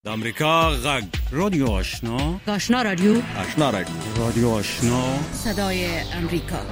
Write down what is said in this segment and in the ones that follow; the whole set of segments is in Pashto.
د امریکا غږ رادیو آشنا آشنا رادیو رادیو آشنا صدای امریکا.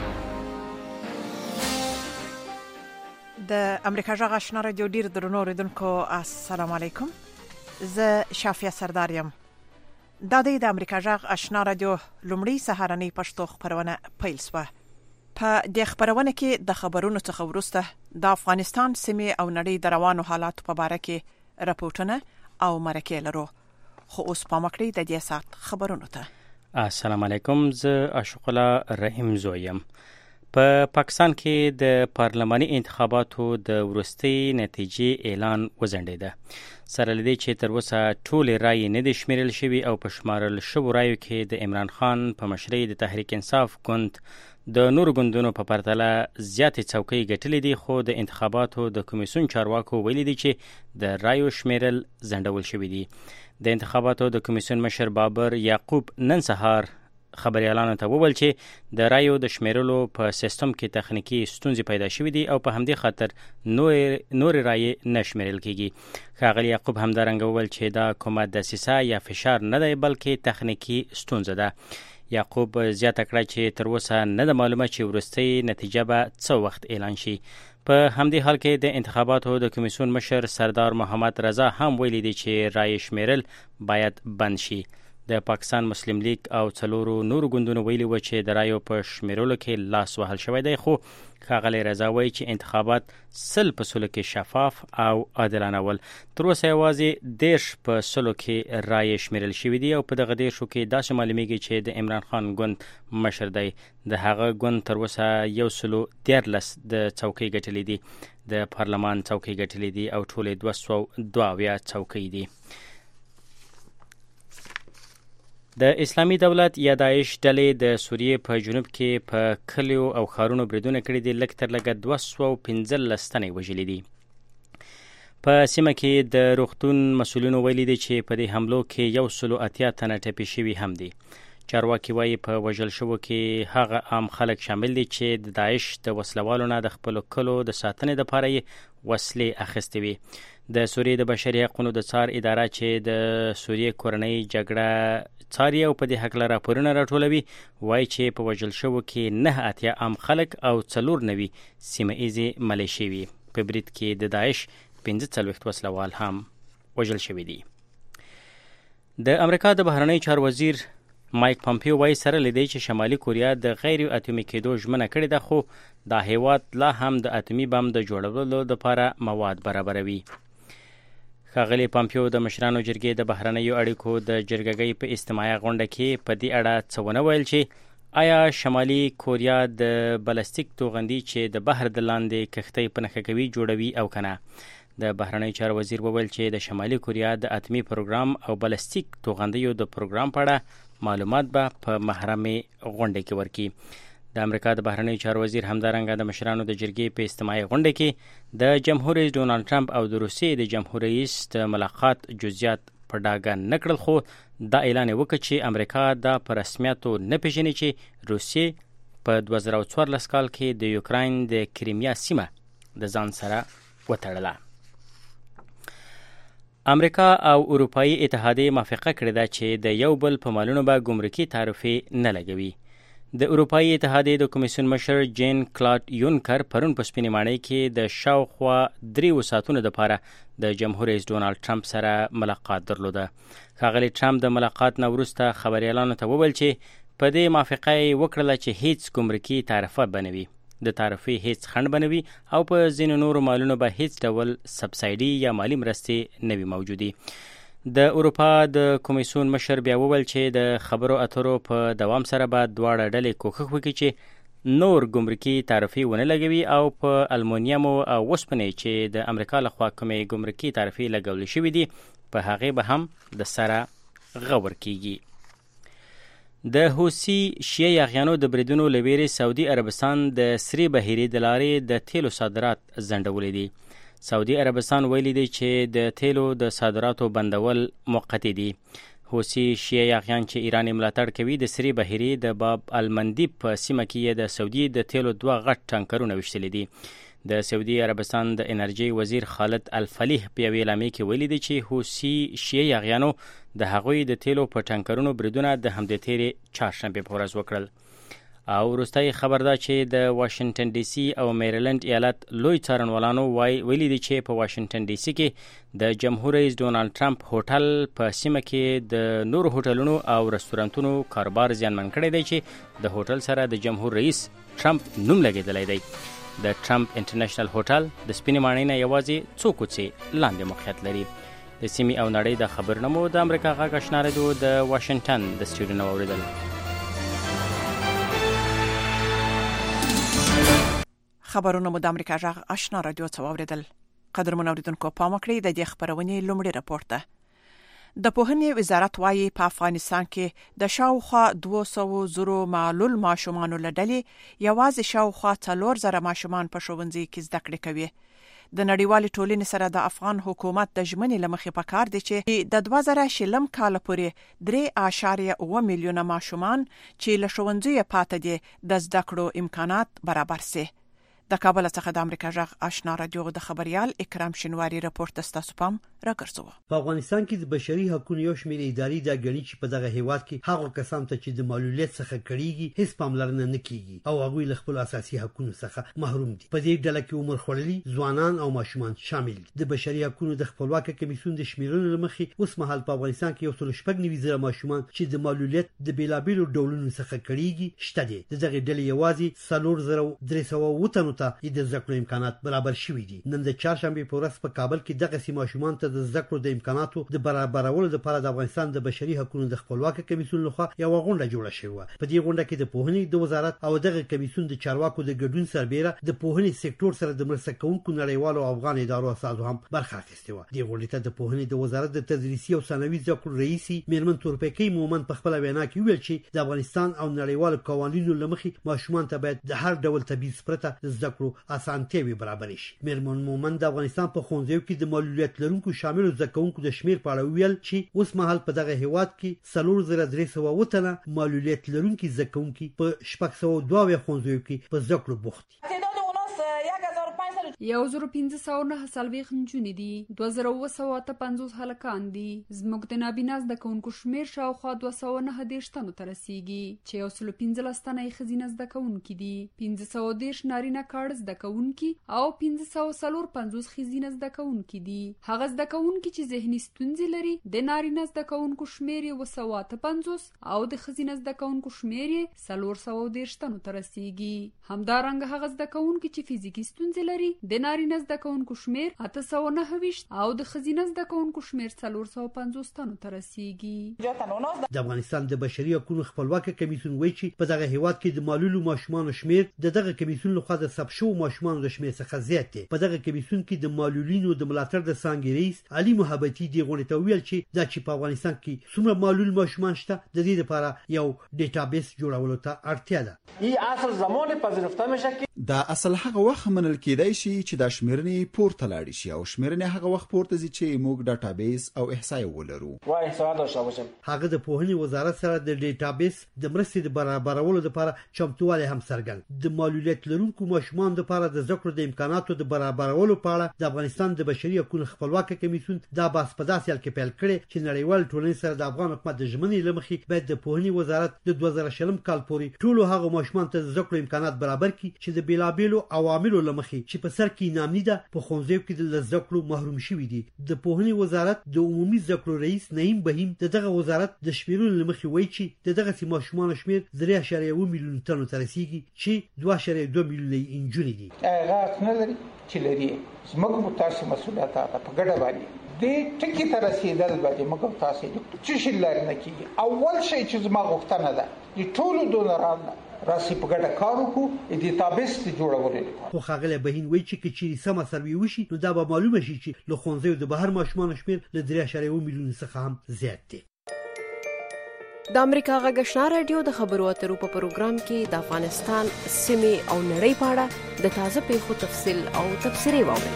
د امریکا غږ آشنا رادیو ډیر درنو اوریدونکو السلام علیکم. زه شافیه سردار یم. دا د امریکا غږ آشنا رادیو لومړی سهارنی پښتو خبرونه پیل شوه. په دې خبرونه کې د خبرونو څخه وروسته د افغانستان سیمې او نړۍ د روانو حالاتو په اړه کې راپورټونه او مرکه لرو. خو اوس په مکړی د دې سات خبرونو ته. السلام علیکم. زه اشق الله رحیم زویم. په پاکستان کې د پارلماني انتخاباتو د وروستي نتیجې اعلان وځنډیده. سره لدې چې تر اوسه ټولې رایې نه دي شمیرل شوي او په شمارل شوو رایو کې د عمران خان په مشرۍ د تحریک انصاف ګوند د نورو ګوندونو په پرتله زیاتې څوکۍ ګټلې دي، خو د انتخاباتو د کمیسیون چارواکو ویلي دي چې د رایو شمیرل ځنډول شوي دي. د انتخاباتو د کمیسیون مشر بابر یعقوب نن سهار خبريالانو ته وویل چې د رایو د شمیرلو په سیستم کې تخنیکی ستونزې پیدا شوې دي او په همدې خاطر نور رایې نه شمیرل کیږي. ښاغلي یعقوب همدارنګه وویل چې دا کومه دسیسه یا فشار نه دی بلکې تخنیکی ستونزه ده. یعقوب زیاته کړه چې تر اوسه نه ده معلومه چې وروستۍ نتیجه به څه وخت اعلان شي. په همدې حال کې د انتخاباتو د کمیسیون مشر سردار محمد رضا هم ویلي دی چې رایې شمیرل باید بند شي. د پاکستان مسلم لیگ او څلورو نورو ګوندونو ویلي و چې د رایو په شمیرلو کې لاس وهل شوی دی، خو ښاغلی رضا وایي چې انتخابات 100% کې شفاف او عادلانه ول. تر اوسه یوازې 10% کې رایې شمیرل شوي دي او په دغه 10 کې داسې معلومیږي چې د عمران خان ګوند مشر دی. د هغه ګوند تر اوسه 113 د څوکۍ ګټلې دي، د پارلمان څوکۍ ګټلې دي او ټولې 222 څوکۍ دي. د اسلامي دولت یا داعش ډلې د سوریې په جنوب کې په کلیو او ښارونو بریدونه کړي دي. لږ تر لږه 215 تنې وژلي دي. په سیمه کې د روغتون مسؤلینو ویلي دي چې په دې حملو کې 180 تنه ټپي شوي هم دي. چارواکي وایي په وژل شوو کې هغه عام خلک شامل دي چې د داعش د وسلوالو نه د خپلو کلو د ساتنې دپاره یې وسلې اخیستې وي. د سوریې د بشري حقونو د څار اداره چې د سوریې کورنۍ جګړه څاري او په دې هکله راپورونه راټولوي وایي چې په وژل شوو کې 9 عام خلک او 4 سیمه ایزې ملیشې وي. په برید کې د داعش 45 وسلوال هم وژل شوي دي. د امریکا د بهرنیو چارو وزیر مایک پامپیو وایي سره لیدي چې شمالي کوریا د غیر اتومي کېدو ژمنه کړې ده، خو دا هیواد لا هم د اتومي بم د جوړولو لپاره مواد برابروي. ښاغلي پامپیو د مشرانو جرګې د بهرنیو اړیکو د جرګګۍ په اجتماعي غونډه کې په دې اړه څه ونه ویل چې آیا شمالي کوریا د بلستیک توغندي چې د بحر د لاندې کښتۍ په نښه کوي جوړوي او کنه. د بهرنیو چارو وزیر وویل چې د شمالي کوریا د اتمی پروګرام او بلستیک توغندیو د پروګرام په اړه معلومات به په محرمې غونډه کې ورکړي. د امریکا د بهرنیو چارو وزیر همدارنګه د مشرانو د جرګې په اجتماعي غونډه کې د جمهور رئیس ډونالد ټرمپ او د روسیې د جمهور رئیس د ملاقات جزئیات په ډاګه نه کړل، خو دا اعلان وکړ چې امریکا دا په رسمیاتو نه پیژني چې روسیې په 2014 کال کې د یوکراین د کریمیا سیمه د ځان سره وتړله. امریکا او اروپایي اتحادیه موافقه کړې ده چې د یو بل په مالونو به ګمرکي تعرفې نه لګوي. د اروپایي اتحادیې د کمیسیون مشر جین کلاډ یونکر پرون په سپینې ماڼۍ کې د شاوخوا 3 ساعتونو دپاره د جمهور رئیس ډونالد ټرمپ سره ملاقات درلوده. ښاغلی ټرمپ د ملاقات نه وروسته خبریالانو ته وویل چې په دې موافقه یې وکړله چې هیڅ ګمرکي تعرفه به نه وي، د تعرفې هیڅ خنډ به نه وي او په ځینو نورو مالونو به هیڅ ډول سبسایډي یا مالی مرستې نه وي موجودي. د اروپا د کمیسیون مشر بیا وویل چې د خبرو اترو په دوام سره به دواړه ډلې کوښښ وکړي چې نور ګمرکي تعرفې ونه لګوي او په المونیمو او وسپنې چې د امریکا لخوا کومې ګمرکي تعرفې لګول شوي دي په هغې به هم د سره غور کیږي. د حوثي شیعه یاغیانو د بریدونو له ویرې سعودي عربستان د سرې بحیرې د لارې د تیلو صادرات ځنډولي دي. سعودي عربستان ویلي دی چې د تیلو د صادراتو بندول موقتی دي. حوثي شیعه یاغیان چې ایران ملاتړ کوي د سرې بحیرې د باب المندب په سیمه کې د سعودي د تیلو 2 غټ ټانکرونه وشتلي دي. د سعودي عربستان د انرژي وزیر خالد الفلیح په یوې اعلامیه کې ویلي دی چې حوثي شیعي یاغیانو د هغوی د تیلو په ټانکرونو بریدونه د همدې تیرې چهارشنبې په ورځ وکړل. او وروستی خبر دا چې د واشنگټن ډي سي او میریلند ایالت لوی څارنوالانو ویلي دي چې په واشنگټن ډي سي کې د جمهور رئیس ډونالد ټرمپ هوټل په سیمه کې د نورو هوټلونو او رستورانتونو کاروبار زیانمن کړی دی چې د هوټل سره د جمهور رئیس ټرمپ نوم لګېدلی دی. د ټرمپ انټرنیشنل هوټل د سپینې ماڼۍ نه یوازې څو کوڅې لاندې موقعیت لري. د سیمې او نړۍ د خبرنامو د امریکا غږ آشنا رادیو د واشنگټن د سټوډیو نه واورېدل. خبرونه مو د امریکا غږ آشنا رادیو څخه واوریدل. قدرمن اوریدونکو پام وکړئ د دې خبرونې لومړی راپور ته. د پوهنې وزارت وايي په افغانستان کې د شاوخوا 200,000 معلول ماشومانو لړلې یوازې شاوخوا 4,000 ماشومان په ښوونځي کې زده کړې کوي. د نړیوالې ټولنې سره د افغان حکومت د ژمنې لمخې پکار دي چې د 2020 کال پورې 3.8 میلیونه ماشومان چې له ښوونځي پاتې دي د زده کړو امکانات برابر سي. د کابل څخه د امریکا غږ آشنا رادیو د خبريال اکرام شینواری راپورټ ستاسو پام راګرځوه. په افغانستان کې د بشري حقوقو یو شمېر ادارې د غړي چې په دغه هیواد کې هغه کسان ته چې د معلولیت څخه کړيږي هیڅ پاملرنه نه کیږي او هغه له خپل اساسي حقوقو څخه محروم دي. په دې ډله کې عمر خړلي ځوانان او ماشومان شامل دي. د بشري حقوقو د خپلواک کمیسیون د شمیرنې لمخې اوس مهال په افغانستان کې 190,000 ماشومان چې د معلولیت د بیلابیلو ډولونو څخه کړيږي شته دي. دغه ډلې یوازې 4,300 تنو ته د زده کړو امکانات برابر شوي دي. نن د چهارشنبې په ورځ په کابل کې دغه سیمه ماشومان ته د زده کړو د امکاناتو د برابرولو لپاره د افغانستان د بشري حقوقو د خپلواک کمیسیون لخوا یو غونډه جوړه شوې. په دې غونډه کې د پوهنې د وزارت او دغه کمیسیون د چارواکو د ګډون سربېره د پوهنې سکتور سره د مرسته کوونکو نړیوالو افغان ادارو اساسو هم برخه اخیستې و. د غونډې ته د پوهنې د وزارت د تدریسي او ثانوي زده کړو رئیس میرمن تورپیکۍ مومن په خپل وینا کې ویل چې د افغانستان او نړیوالو قوانینو لمخې ماشومان ته باید د هر ډول تبعیض پرته د زده کړو اسانتیاوي برابر شي. میرمن مومن د افغانستان په ښوونځیو کې د معلولیت لرونکو شامل زده کوونکو د شمیر په اړه ویل چې اوس مهال په دغه هیواد کې 4,300 تنه معلولیت لرونکي زده کوونکي په 602 ښوونځیو کې په زده کړو بوخت دي. 1509 نجونې دي، 2750 هلکان دي. زموږ د نابینا زده کوونکو شمیر شاوخوا 209 تنو ته رسیږي چې 115 تنه یې ښځینه زده کوونکي دي، 510 نارینه کاړه زده کوونکي او 550 ښځینه زده کوونکي دي. هغه زده کوونکي چې ذهني ستونزې لري د نارینه زده کوونکو شمیر 250 او د ښځینه زده کوونکو شمیر 410 تنو ته رسیږي. همدارنګه هغه زده کوونکي چې فزیکي ستونزې لري د نارینه زده کوونکو شمیر 829 او د ښځینه زده کوونکو شمیر 450 تنو ته رسیږي. د افغانستان د بشري حقوقو خپلواک کمیسیون وایي چې په دغه هیواد کې د معلولو ماشومانو شمیر دغه کمیسیون لخوا د ثبت شوو ماشومانو د شمیر څخه زیات دی. په دغه کمیسیون کې د معلولینو د ملاتړ د څانګې رئیس علي محبتي دی غونډه ته ویل چې دا چې په افغانستان کې څومره معلول ماشومان شته د دې لپاره یو ډیټابیس جوړولو ته اړتیا ده. این اصل زمان پذیرفته میشه که دا اصل هغه وخت منل کېدای شي چې د شمیرنې پورته لاړ شي او شمیرنې هغه وخت پورته ځي چې موږ ډیټابیس او احصایه ولرو. وای احصایه داشته باشیم. هغه د پوهنې وزارت سره د ډیټابیس د مرستې د برابرولو لپاره چمتووالی هم څرګند. د معلولیت لرونکو ماشومانو لپاره د زده کړو د امکاناتو د برابرولو په اړه د افغانستان د بشري حقوقو خپلواک کمیسیون دا بحث په داسې حال کې پیل کړی چې نړیوال ټولنې سره د افغان حکومت د ژمنې لمخې باید د پوهنې وزارت د 2020 کال پورې ټولو هغو ماشومانو ته د زده کړو امکانات برابر کړي چې د بیلابیلو عواملو لمخې چې په سر کې نامني ده په ښوونځیو کې د زده کړو محروم شوي دي. د پوهنې وزارت د عمومي زده کړو رئیس نعیم بهیم دغه وزارت د شمیرونو لمخې وایي چې دغه ماشومانو شمیر 3.1 میلیون تنو ته رسیږي چې 2.2 میلیونه نجونې دي. هغه نه لري چې لري زموږ متاسف مسؤلیت په ګډه باندې د ټکی ته رسیدل باندې موږ تاسو چې شي لرنه کیږي. اول شی چې زما غوښتنه ده د ټولو دونرانو راسي په ګډه کار وکړو د ډیټابیس جوړولو. خو خغله بهین وایي چې کچېری سم سروي وشي نو دا به معلومه شي چې له ښوونځیو د بهر ماشومان شمیر له 3.1 میلیون څخه هم زیات دی. د امریکا غږ آشنا رادیو د خبرو اترو په پروګرام کې د افغانستان سیمې او نړۍ په اړه د تازه پیښو تفصیل او تبصرې واورئ.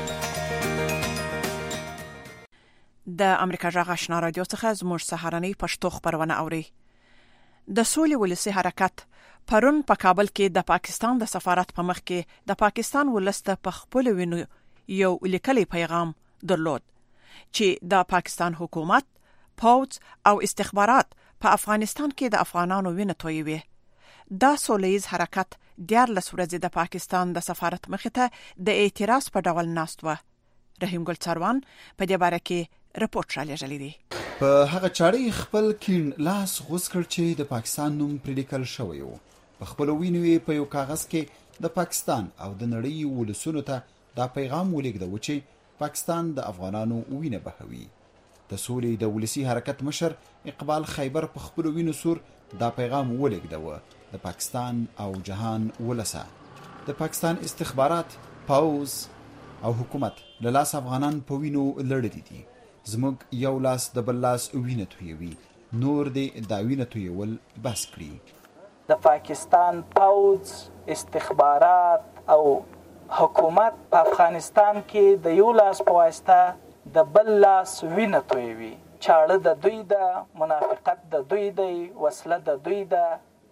د امریکا غږ آشنا رادیو څخه زموږ سهارنۍ پښتو خبرونه اوري. د سولې ولسی حرکت پرون په کابل کې د پاکستان د سفارت په مخ کې د پاکستان ولسته په خپل وینو یو لیکلي پیغام درلود چې د پاکستان حکومت، پوځ او استخبارات په افغانستان کې د افغانانو وینه تویوي. دا سولهییز حرکت 14 ورځې د پاکستان د سفارت مخې ته د اعتراض په ډول ناست و. رحیم ګل څروان په دې باره کې رپورټ را لېږلی دی. په هغه چاړې خپل کین لاس غوڅ کړ چې د پاکستان نوم پرې لیکل شوی و. په خپل وینو په یو کاغذ کې د پاکستان او د نړۍ ولسونو ته دا پیغام ولېږدو چې پاکستان د افغانانو وینه بهوي. د سولې د ولسی حرکت مشر اقبال خیبر په خپل وینو سور دا پیغام ولېږدو د پاکستان او جهان ولسه. د پاکستان استخبارات، پوځ او حکومت له لاس افغانان په وینو لړلي دي. زموږ یو لاس د بل لاس وینه تویوي، نور دې دا وینه تویول بس کړي. د پاکستان پوځ، استخبارات او حکومت په افغانستان کې د یو لاس په واسطه د بل لاس وینه تویوي. چاړه د دوی ده، منافقت د دوی دی، وسله د دوی ده،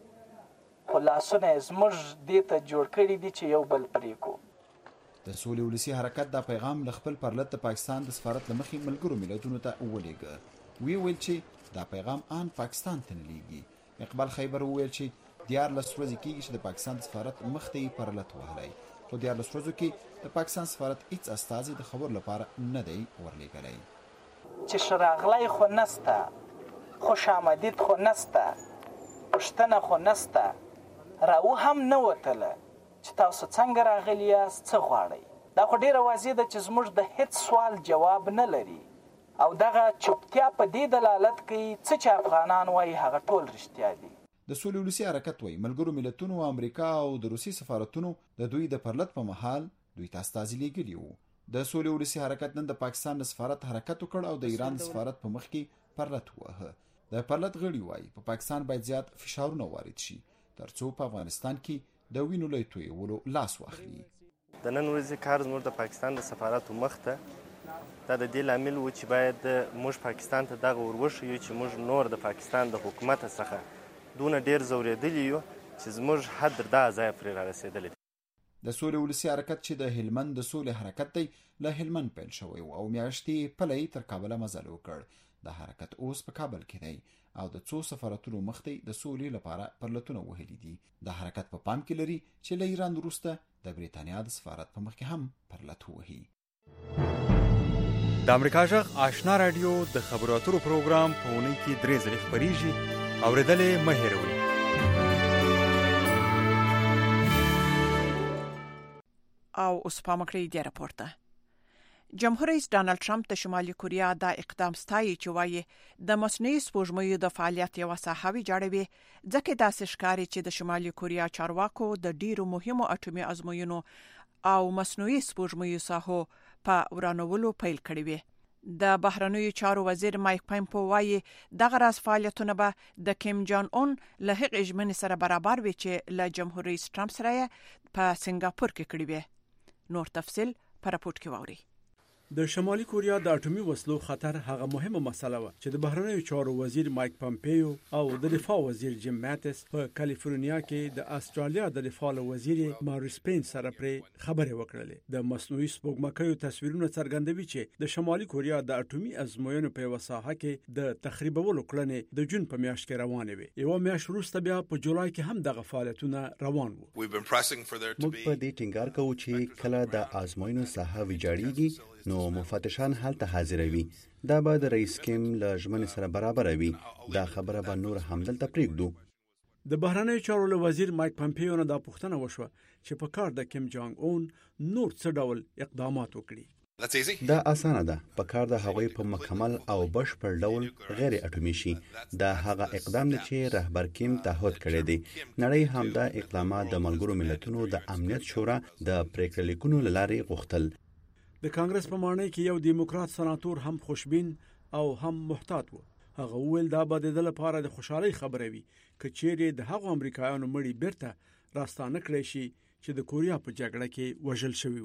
خو لاسونه زموږ دې ته جوړ کړي دي چې یو بل پرې کو. د سولې ولسی حرکت دا پیغام له خپل پرلط د پاکستان د سفارت لمخې ملګرو ملتونو ته ولېږه. ویل چې دا پیغام آن پاکستان ته نه لیږي. اقبال خیبر وویل چې 14 ورځې کېږي چې د پاکستان د سفارت مخ ته یې پرلط وهلی، خو 14 ورځو کې د پاکستان سفارت هیڅ استازي د خبرو لپاره نه دی ورلېږلی. چې شراغلی خو نسته، خوش آمدید خو نسته، پوښتنه خو نسته، راو هم نه وتله چې تاسو څنګه راغلی یاست، څه غواړئ. دا خو ډېره واضح ده چې زموږ د هیڅ سوال جواب نه لري او دغه چوپتیا په دې دلالت کوي څه چې افغانان وایي هغه ټول رښتیا دي. د سولې ولسی حرکت وایي ملګرو ملتونو او امریکا او د روسي سفارتونو د دوی د پرلط په مهال دوی ته استازي لیږلي وو. د سولې ولسی حرکت نن د پاکستان د سفارت حرکت وکړ او د ایران د سفارت په مخ کې پرلط ووهه. د پرلط غړي وایي په پاکستان باید زیات فشارونه وارد شي ترڅو په افغانستان کې د وینو له تویولو لاس واخلي. د نن ورځې کار زموږ د پاکستان د سفارت مخ ته دا د دې لامل و چې باید موږ پاکستان ته دغه وروښیو چې موږ نور د پاکستان د حکومت څخه دونه ډیر زورېدلي یو چې زموږ حد تر دا ځایه پرې رارسېدلی. د سولې ولسی حرکت چې د هلمند د سولې حرکت دی له هلمند پیل شوی او میاشتې پلی تر کابله مزل وکړ. د حرکت اوس په کابل کې دی او د څو سفارتونو مخ ته د سولې لپاره پرلطونه وهلي دي. د حرکت په پام کې لري چې له ایران وروسته د بریتانیا د سفارت په مخ کې هم پرلط وهي. د امریکا جغ آشنا رادیو د خبرو اترو پروګرام په اونۍ کې 3 ځلې خپریږي. اورېدلې مه هېروئ. او اوس پام کړئ د راپورته. جمهور رئیس ډانلډ ټرمپ د شمالي کوریا د اقدام ستایي چې وایي د مصنوعي سپوږمۍ د فعالیت یو ساحه ویجاړوي، ځکه داسې ښکاري چې د شمالي کوریا چارواکو د ډیرو مهمو اټومي ازموینو او مصنوعي سپوږمۍ ساحو په ورانولو پیل کړی وي. د بهرنیو چارو وزیر مایک پامپو وایي دغه راز فعالیتونه به د کیم جان اون له هغې ژمنې سره برابر وي چې له جمهور رئیس ټرمپ سره په سنگاپور کې کړی وي. نور تفصیل په راپورټ کې واورئ. د شمالي کوریا د اټومي وسلو خطر هغه مهمه مسله و چې د بهرنیو چارو وزیر مایک پامپیو او د دفاع وزیر جیم ماتس په کالیفورنیا کې د استرالیا د دفاع وزیر ماریس پین سره پرې خبرې وکړلې. د مصنوعي سپوږمکیو تصویرونه څرګندوي چې د شمالي کوریا د اټومي ازموینو په وساحه کې د تخریبولو کړنې د جون په میاشت کې روانې وي. یو میاشت وروسته بیا په جولای کې هم دغه فعالیتونه روان وو. موږ په دې ټینګار کوو چې کله د ازموینو ساحه ویجاړیږي نو مفتشان حالت حاضروي. دا به د رئیس کیم له ژمنې سره برابر وي. دا خبره به نور همدلته پرېږدو. د بهرنیو چارو له وزیر مایک پامپیو نه دا پوښتنه وشوه چې په کار د کیم جانګ اون نور څه ډول اقدامات وکړي. دا اسانه ده. په کار د هغوی په مکمل او بشپړ ډول غیر اټومي شي. دا هغه اقدام دی چې رهبر کیم تعهد کړی دی. نړۍ هم دا اقدامات د ملګرو ملتونو د امنیت شورا د پریکړې لیکونو له لارې غوښتل. د کانګرس په ماڼۍ کې یو دیموکرات سناتور هم خوشبین او هم محتاط و. هغه وویل دا به د لپاره د خوشحالي خبره وي که چیرې د هغو امریکایانو مړي بیرته راستانه کړی شي چې د کوریا په جګړه کې وژل شوي وو.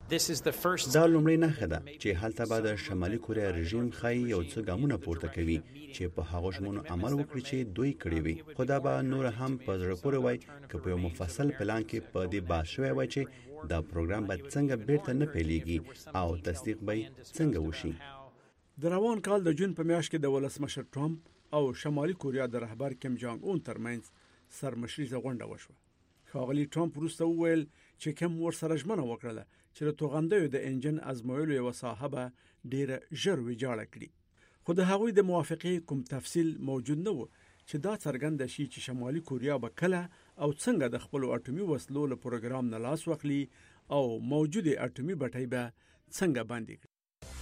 دا لومړی نښه ده چې هلته به د شمالي کوریا رژیم ښایي یو څه ګامونه پورته کوي چې په هغو ژمنو عمل وکړي چې دوی کړي وي، خو دا به نور هم په زړه پورې وای که په یو مفصل پلان کې په دې بحث شوی وای چې دا پروګرام به څنګه بیرته نه پیلېږي او تصدیق به څنګه وشي. د روان کال د جون په میاشت کې د ولسمشر ټرمپ او شمالي کوریا د رهبر کیم جانګ اون ترمنځ سرمشریزه غونډه وشوه. ښاغلي ټرمپ وروسته وویل چې کیم ورسره ژمنه وکړله چې د توغندیو د انجن ازمویلو یوه ساحه به ډېره ژر ویجاړه کړي، خو د هغوی د موافقې کوم تفصیل موجود نه و چې دا څرګنده شي چې شمالي کوریا به کله او څنګه د خپلو اټومي وسلو له پروګرام نه لاس واخلي او موجودې اټومي بټۍ به څنګه بندي کړي.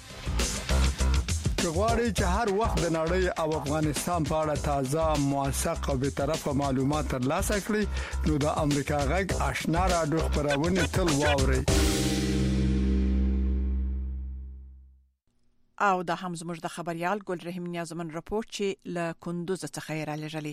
که غواړئ چې هر وخت د نړۍ او افغانستان په اړه تازه، موثق او بی‌طرفه معلومات ترلاسه کړئ نو د امریکا غږ آشنا راډیو خپرونه تل واورئ. او دا هم زموږ د خبريال ګل رحیم نیازمن رپورت چې له کندوز څخه یې رالیږلی.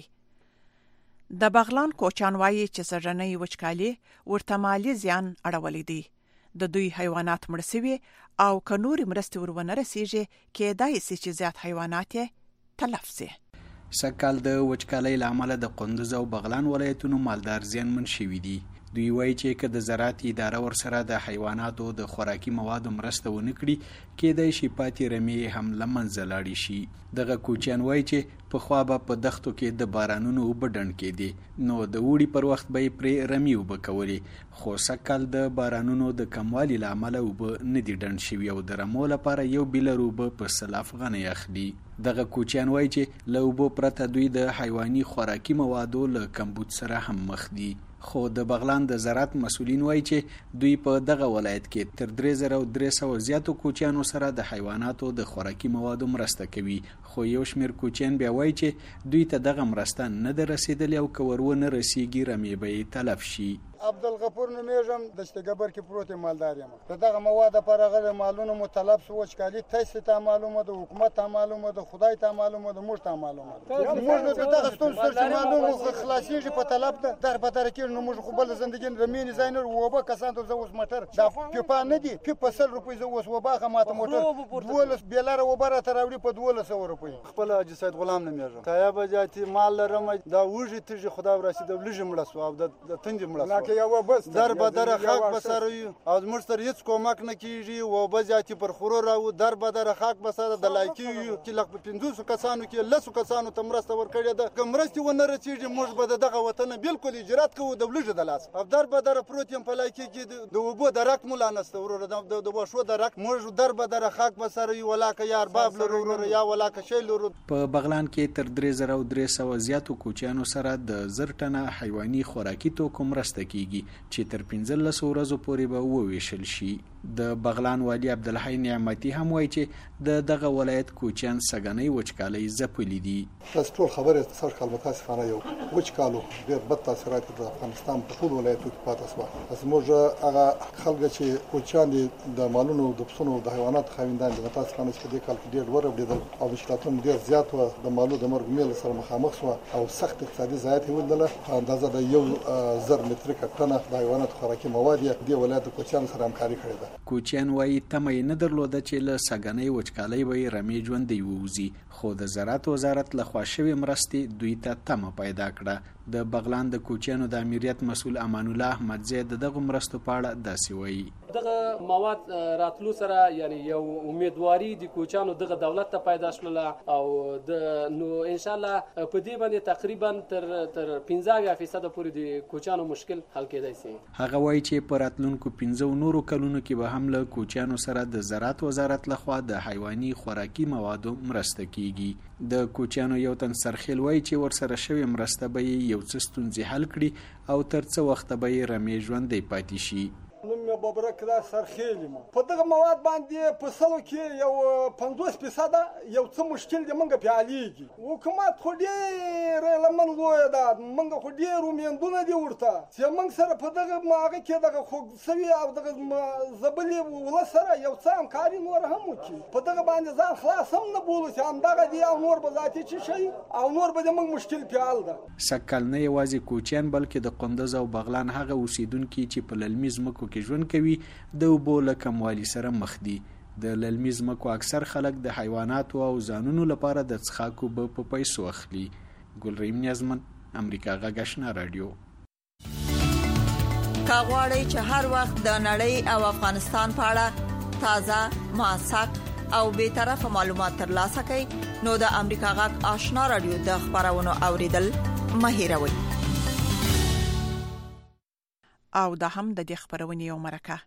د بغلان کوچان وایي چې سږنۍ وچکالي ورته مالي زیان اړولی دی. د دوی حیوانات مړ شوي او که نورې مرستې ور ونه رسیږي کېدای شي چې زیات حیوانات یې تلف شي. سږکال د وچکالۍ له امله د کندوز او بغلان ولایتونو مالدار زیانمن شوي دي. دوی وایي چې که د زراعت اداره ورسره د حیواناتو د خوراکي موادو مرسته ونه کړي کېدای شي پاتې رمې هم له منځه لاړې شي. دغه کوچیان وایي چې پخوا به په دښتو کې د بارانونو اوبه ډنډ کېدې نو د اوړي پر وخت به یې پرې رمې اوبه کولې، خو سږکال د بارانونو د کموالي له امله اوبه نه دي ډنډ شوي او د رمو لپاره یو بیلر اوبه په 100 افغانۍ اخلي. دغه کوچیان وایي چې له اوبو پرته دوی د حیواني خوراکي موادو له کمبود سره هم مخ دي. خو د بغلان د زراعت مسؤلین وایي چې دوی په دغه ولایت کې تر 3300 زیاتو کوچیانو سره د حیواناتو د خوراکي موادو مرسته کوي، خو یو شمیر کوچیان بیا وایي چې دوی ته دغه مرسته نه ده رسیدلې او که ور ونه رسیږي رمې به یې تلف شي. عبدالغفور نومیږم د شتګبر کې پروت مالدار یم. دغه مواد پر هغه مالونو متلف شو وچکالي تاسو ته معلومه ده، حکومت ته معلومه ده، خدای ته معلومه ده، موږ ته معلومه ده. موږ نو دغه ستونزې معلومه خلاصيږي په طلب ده در په تر کې نو موږ خو بل ژوندګي رمین زاینر وبا کسان ته زوس مټر دا په نه دي په 100 روپۍ زوس وبا خماته موټر 12 بیلاره وبره تراوړي په 1200 روپۍ. خپل حاجی سید غلام نومیږم. تایب جاتی مال لرم دا وږي تیږي خدا ورسید لږ مړه سو او د تنج مړه در به در خاک بسره او موږ تر هیڅ کومک نه کیږي و به ذاتی پر خورو راو در به در خاک بسره د لایکی چې لغ 500 کسانو کې 100 کسانو ته مرسته ورکړي ده کمرستي ونه رسیږي موږ به دغه وطن بالکل اجرات کوو د بلج د لاس او در به در پروتین په لایکی کې د وبو درک مولا نسته ورور د وشو درک موږ در به در خاک بسره ولاکه یار باب لرور یا ولاکه شی لرور. په بغلان کې تر 3300 زیاتو کوچیانو سره د 1000 ټنه حیواني خوراکي توکو مرسته کیږي چې تر 15 ورځو پورې به وویشل شي. د بغلان والی عبدالحی نعمتي هم وایي چې دغه ولایت کوچیان سږنۍ وچکالۍ ځپلي دي. تاسو ټول خبره تاسو کال متاسفانه یو وچکالو ډېر بد تاثیرات د افغانستان په ټول ولایتونو کې پاتې شو. زموږ هغه خلک چې کوچیان دي د مالونو د پسونو د حیوانات خاوندان دي متاسفانه چې د کال کې ډېر وربدل او مشکلاتونه ډېر زیات و د مالو د مرګ میل سره مخامخ شو او سخت اقتصادي ضایعات ولیدله. اندازه د 1000 متریک ټنه د حیوانات خوراکي مواد د ولایت کوچیان سره همکاري کړې ده. کوچیان وایي تمه نه درلوده چې له سږنۍ وچکالۍ به رمې ژوندۍ ووځي، خو د زراعت وزارت لخوا شوې مرستې دوی ته تمه پیدا کړه. د بغلان د کوچیانو د امریت مسؤل امان الله احمدزی دغه مرستو په اړه داسې وایي. دغه مواد راتلو سره یعنی یو امیدواري د کوچیانو دغه دولت ته پیدا شول او نو ان شاء الله په دې باندې تقریبا تر 15% پورې د کوچیانو مشکل حل کېدای شي. هغه وایي چې په راتلونکو 15 نورو کلونو کې به هم له کوچیانو سره د زراعت وزارت لخوا د حیواني خوراکي موادو مرسته کیږي. د کوچیانو یو تن سرخیل وایي چې ورسره شوی مرسته به یو څه ستونزې حل کړي او تر څه وخت به یې رمې ژوندۍ پاتې شي. نوم مې ببرک دا سرخیل ما په دغه مواد باندې په سلو کې یو 50% یو څه مشکل دی منګه پیاليږي. حکومت خو ډېر لمن لوی ده منګه خو ډېر ومندونه دی ورته چې منګ سره په دغه ماغه کې دغه خو سوي او دغه زبلې ول سره یو څه همکاري نور هم وکړي په دغه باندې ځان خلاص هم نه بولو چې هم دغه دی او نور به ذاتي چی شي او نور به منګ مشکل پیال ده. سکل نه یوازې کوچیان بلکې د قندوز او بغلان هغه اوسیدونکو چې په للمي زمکو کې ژوند کوي د اوبو له کموالي سره مخ دي. د للمي ځمکو اکثر خلک د حیواناتو او ځانونو لپاره د څښاک اوبه په پیسو اخلي. ګلریم نیازمن، امریکا غږ آشنا رادیو. کاغوري چې هر وخت د نړۍ او افغانستان په اړه تازه، موثق او به طرفه معلومات ترلاسه کړئ نو د امریکا غږ آشنا رادیو د خبرونو اوریدل مه هېروئ. او دا هم د دې خبرونې یو مرکه.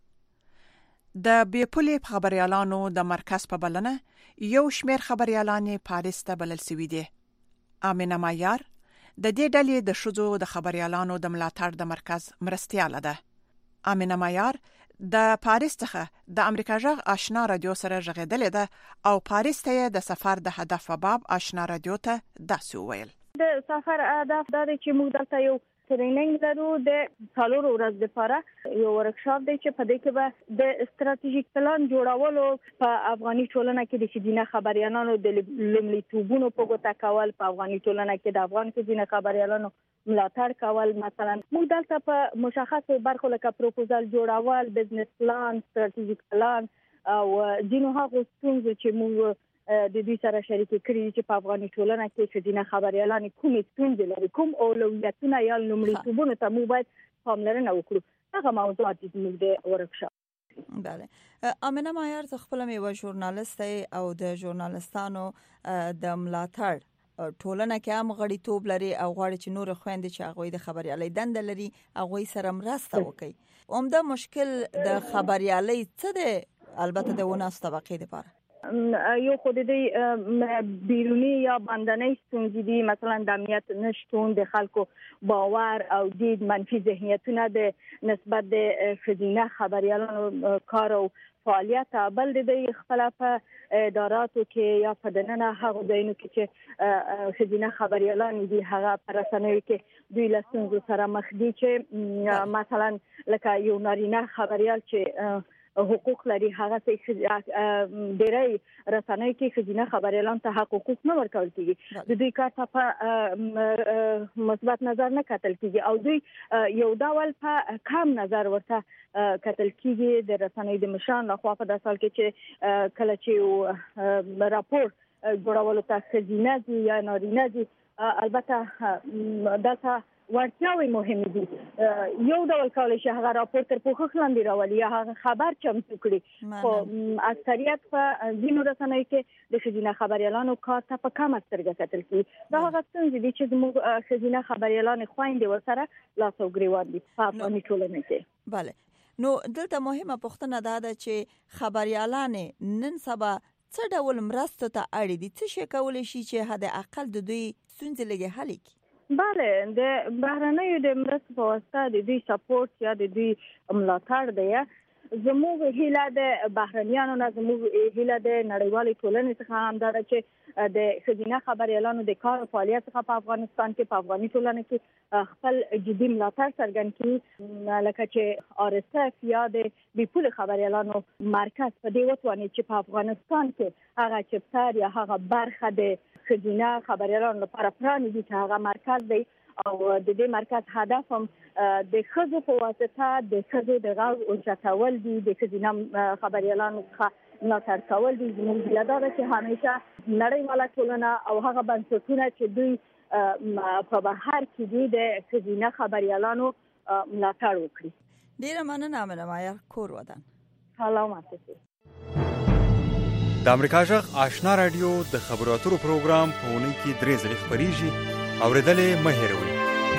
د بیپولې خبريالانو د مرکز په بلنه یو شمېر خبريالانې پاریس ته بلل شوي دي. امینه مایار د دې ډلې د شذو د خبريالانو د ملاتړ د مرکز مرستياله ده. امینه مایار د پاریس څخه د امریکا غږ آشنا رادیو سره ژغېدلې ده او پاریس ته د سفر د هدف په باب آشنا رادیو ته داسې وویل. د سفر هدف دا دی چې موږ دلته یو ټریننګ لرو د 4 ورځې لپاره یو ورکشاپ دی چې په دې کې به د استراتیژیک پلان جوړولو په افغاني ټولنه کې د ښځینه خبريالانو د لومړیتوبونو په ګوته کول، په افغاني ټولنه کې د افغان ښځینه خبريالانو ملاتړ کول. مثلا موږ دلته په مشخصو برخو لکه پروپوزال جوړول، بزنس پلان، استراتیژیک پلان او ځینو هغو ستونزو چې موږ د دې سره شریک کړي چې په افغاني ټولنه کې ښځینه خبريالان کومې ستونزې لري، کوم اولویتونه یا لومړیتوبونه ته موږ باید پاملرنه وکړو. هغه موضوعات دي زموږ د ورکشاپ. بله. امینه مایار زه خپله یوه ژورنالیست او د ژورنالیستانو د ملاتړ ټولنه کې هم غړیتوب لري او غواړي چې نور خويندې چې هغوی د خبريالۍ دنده لري هغوی سره مرسته وکړي. عمده مشکل د خبريالۍ څه دی؟ البته د 19 طبقې لپاره یو خو د بیرونی یا باندنۍ ستونزې دي، مثلا د امنیت نشتون، د خلکو باور او د منفي ذهنیتونه د نسبت د ښځینه خبريالانو کار او فعالیت. بل د خپل په اداراتو کې یا په دننه هغه ځایونو کې چې ښځینه خبريالان دي هغه پر رسنیو کې دوی له ستونزو سره مخ دي چې مثلا لکه یو نارینه خبريال چې حقوق لري هغه څه ډېری رسنۍ کې ښځینه خبريالان ته حقوق نه ورکول کیږي، د دوی کار ته په مثبت نظر نه کتل کیږي او دوی یو ډول په کم نظر ورته کتل کیږي د رسنۍ د مشرانو لخوا په داسې حال کې چې کله چې راپور جوړولو ته ښځینه دي یا نارینه دي، البته دلته ورتیاوي مهم دي. یو ډول کولای شي هغه راپور تر پوښښ لاندې راولي یا هغه خبر چمتو کړي، خو اکثریت په ځینو رسنیو کې د ښځینه خبريالانو کار ته په کمه سترګه کتل کیږي. دا هغه ستونزې دي چې زموږ ښځینه خبريالانې خویندې ورسره لاس او ګریوان دي په افغاني ټولنه کې. بله. نو دلته مهمه پوښتنه دا ده چې خبريالانې نن سبا څه ډول مرستو ته اړ دي؟ څه شي کولی شي چې حد اقل د دوی ستونزې لږ حل کړي؟ بله، د بهرنیو د مرستو په واسطه د دوی سپورټ یا د دوی ملاتړ دی. زموږ هیله د بهرنیانو نه، زموږ هیله د نړیوالې ټولنې څخه هم دا ده چې د ښځینه خبريالانو د کار او فعالیت څخه په افغانستان کې په افغاني ټولنه کې خپل جدي ملاتړ څرګند کړي، لکه چې RSF یا د بیپولې خبريالانو مرکز په دې وتواني چې په افغانستان کې هغه چپټر یا هغه برخه د ښځینه خبريالانو لپاره پرانیزي چې هغه مرکز دی او د دې مرکز هدف هم د ښځو په واسطه د ښځو د غږ اوچتول دي، د ښځینه خبريالانو څخه ملاتړ کول دي. زموږ هیله دا ده چې همیشه نړیواله ټولنه او هغه بنسټونه چې دوی په بهر کې دي د ښځینه خبريالانو ملاتړ وکړي. ډیره مننه امینه مایار، کور ودان. سلامات اوسئ. د امریکا غږ آشنا رادیو د خبرو اترو پروګرام په اونۍ کې 3 ځلې خپریږي، اوریدلې مه هېروئ.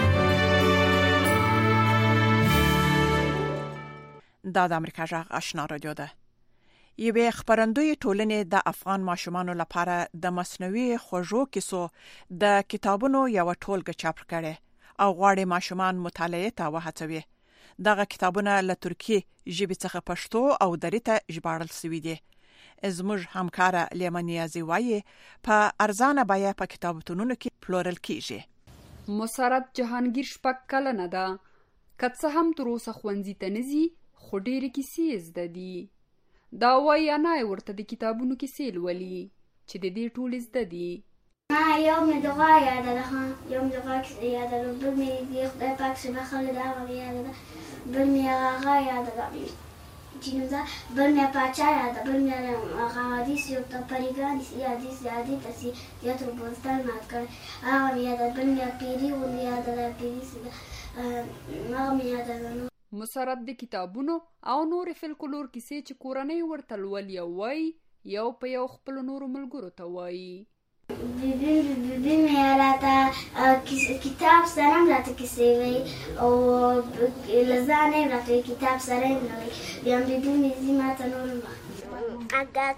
دا د امریکا غږ آشنا رادیو ده. یوه خبرندوی ټولنې د افغان ماشومانو لپاره د مصنوعي خوږو کیسو د کتابونو یو ټولګه چاپ کړي او غواړي ماشومان مطالعه ته وهڅوي. دغه کتابونه له ترکی ژبې څخه پښتو او دري ته ژباړل شوي دي. زموږ همکاره لیما نیازی وایي په ارزانه بیه په کتابتونونو کې پلورل کیږي. مسرت جهانگیر شپږ کلنه ده، که څه هم تر اوسه ښوونځي ته نه ځي خو ډېرې کیسې زده دي. دا وایي انا یې ورته د کتابونو کیسې لولي چې د دې ټولې زده دي. یو مې دعا یاده ده، یو مې دعا یاده ده، بل مې د خدای پاک څخه بخښل ده هغه یاده ده، بل مې هغه یاده ده چینوزا بل میا پاچا یاده بل میا حدیث یو ته پریګان سی حدیث یادی تسی یا تو بوستان ما کړ هغه یاده بل میا پیری و یاده پیری سی ما میا یاده مسرت د کتابونو او نور فلکلور کیسې چې کورنۍ ورته لولي وای یو په یو خپل نور ملګرو ته وای بیبی مې راته کتاب سره راته کیسې وای او لزانه راته کتاب سره وای بیا بیبی مې زما ته نور اګه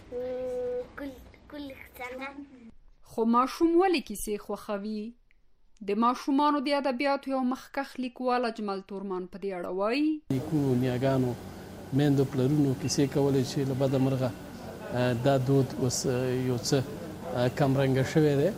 کل څنګه خو ماشوم ولې کیسې خوښوي د ماشومانو د ادبیاتو یو مخکښ لیکوال اجمل تورمان په دې اړه وایي نیکو نیاګانو میندو پلرونو کیسې کولې چې له بده مرغه دا دود اوس یو څه کمرنګه شوی دی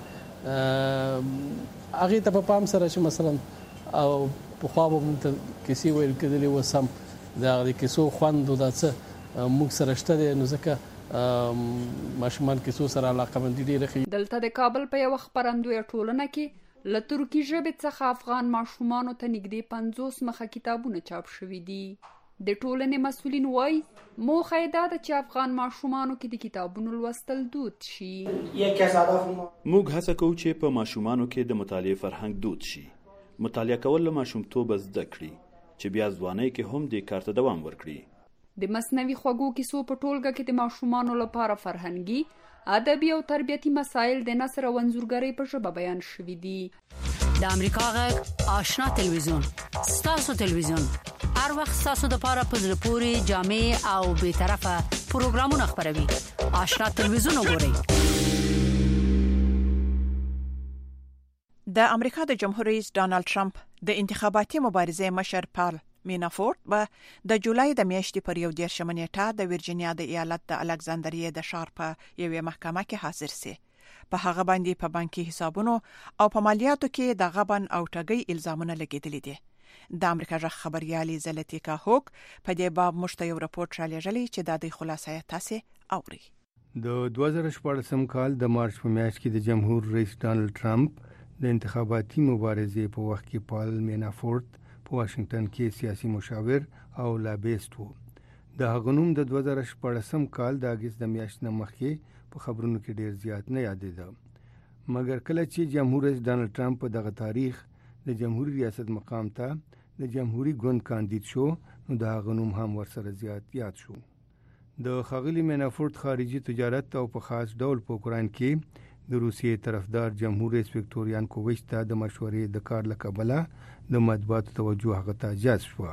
هغې ته په پام سره چې مثلا او پخوا به موږ ته کیسې ویل کېدلې اوس هم د هغه د کیسو خوند او دا څه موږ سره شته دی نو ځکه ماشومان کیسو سره علاقهمندي ډېره ښیي دلته د کابل په یوه خپرندویه ټولنه کې له ترکي ژبې څخه افغان ماشومانو ته نږدې 50 مخه کتابونه چاپ شوي دي د ټولنې مسؤلین وایي موخه یې دا ده چې افغان ماشومانو کې د کتابونو لوستل دود شي موږ هڅه کوو چې په ماشومانو کې د مطالعې فرهنګ دود شي مطالعه کول له ماشومتوبه زده کړي چې بیا ځوانۍ کې هم دې کار ته دوام ورکړي د مصنوي خوږو کیسو په ټولګه کې د ماشومانو لپاره فرهنګي ادبي او تربیتي مسایل د نثر او انځورګرۍ په ژبه بیان شوي دي د امریکا غږ آشنا تلویزیون ستاسو تلویزیون هر وخت ستاسو د پاره په زړه پورې جامع او به طرفه پروګرامونه خپروي آشنا تلویزیون وګورئ د امریکا د جمهور رئیس ډانلډ ټرمپ د انتخاباتي مبارزې مشر پال مینافورت به د جولای د میاشتې پر 11 نیټه د ورجینیا د ایالت د الکساندریه د ښار په یوې محکمه کې حاضر سي په هغه باندې په بانکي حسابونو او په مالیاتو کې د غبن او ټګۍ الزامونه لګیدلي دي د امریکا ژغ خبريالي زلتیکا هوک په دې باب مشته یو راپورټ رالیږلی چې د دې خلاصې تاسو اوري د 2014 کال د مارچ په میاشت کې د جمهور رئیس ډانلډ ټرمپ د انتخاباتي مبارزې په وخت کې پال مینافورت په واشنگټن کې سیاسي مشاور او لابیست وو د هغه نوم د 2014 کال د اگست د میاشتې مخکې په خبرونو کې ډیر زیات نه یادېده مګر کله چې جمهور رئیس ډانلډ ټرمپ په دغه تاریخ د جمهوریت ریاست مقام ته د جمهوریت ګوند کاندید شو نو د هغه نوم هم ورسره زیات یاد شو د ښاغلي مینافورت خارجي تجارت او په خاص ډول په اوکراین کې د روسیې طرفدار جمهور رئیس وکټوریا یانوکوویچ ته د مشورې د کار له کبله د مطبوعاتو توجه هغه ته جذب شو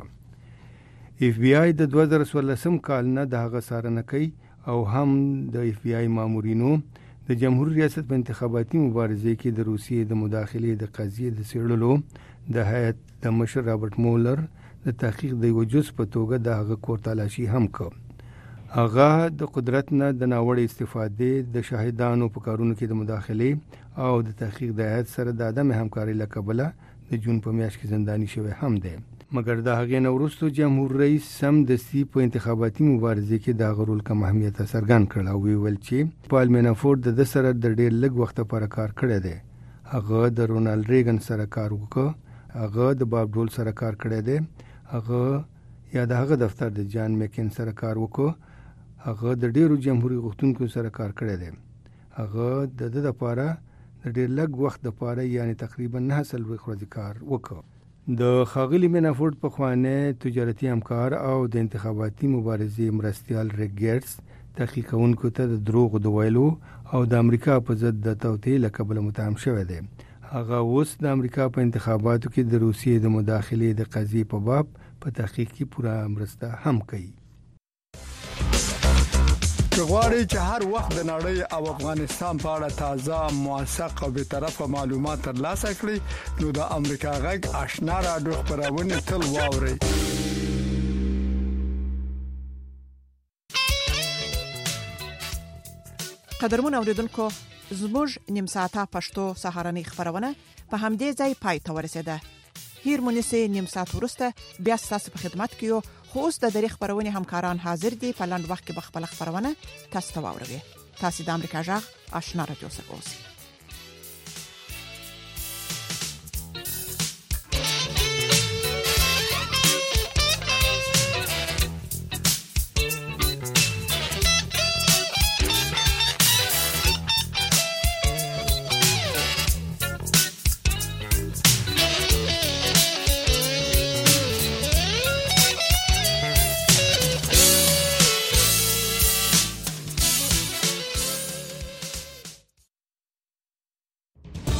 اف بی آی د 2014 کال نه د هغه څارنه کوي او هم د اف بی آی مامورینو د جمهور ریاست په انتخاباتي مبارزې کې د روسیې د مداخلې د قضیې د څېړلو د هیئت د مشر رابرټ مولر د تحقیق د یو جز په توګه د هغه کور تلاشي هم کړ هغه د قدرت نه د ناوړه استفادې د شاهدانو په کارونو کې د مداخلې او د تحقیق د هیئت سره د عدم همکارۍ له کبله د جون په میاشت کې زنداني شوی هم دی مګر د هغې نه وروسته جمهور رئیس سم دستي په انتخاباتي مبارزې کې د هغه رول کم اهمیت څرګند کړ او ویل چې پال مینافورت د سره د ډېر لږ وخت لپاره کار کړی دی هغه د رونالډ ریګن سره کار وکړ هغه د باب ډول سره کار کړی دی هغه یا د هغه دفتر د جان میکن سره کار وکړ هغه د ډیرو جمهوریت غوښتونکو سره کار کړی دی هغه د دې لپاره د ډیر لږ وخت لپاره یعنی تقریبا 9 ورځې کار وکړ د ښاغلي مینافورت په خوانه تجارتي همکار او د انتخاباتي مبارزې مرستيال ریګرز تحقیقونکو ته د دروغ د ویلو او د امریکا په ضد د توطئې لقب متهم شوی دی هغه اوس د امریکا په انتخاباتو کې د روسیې د مداخلې د قضیې په باب په تحقیق کې پوره مرسته هم کوي غواړئ چې هر وخت د نړۍ او افغانستان په اړه تازه موثق او به طرفه معلومات ترلاسه کړئ نو د امریکا غږ آشنا رادیو خبرونه تل واورئ قدرمن اوریدونکو زموږ نیم ساعته پښتو سهارنۍ خبرونه په همدې ځای پای ته ورسېده هیر مونږه نیم ساعت ورسته بیا تاسو په خدمت کې یو خو اوس د دې خبرونه همکاران حاضر دي په لاند وخت کې بخپل خبرونه تاسو ته واوروي تاسو د امریکا غږ آشنا رادیو سره اوسئ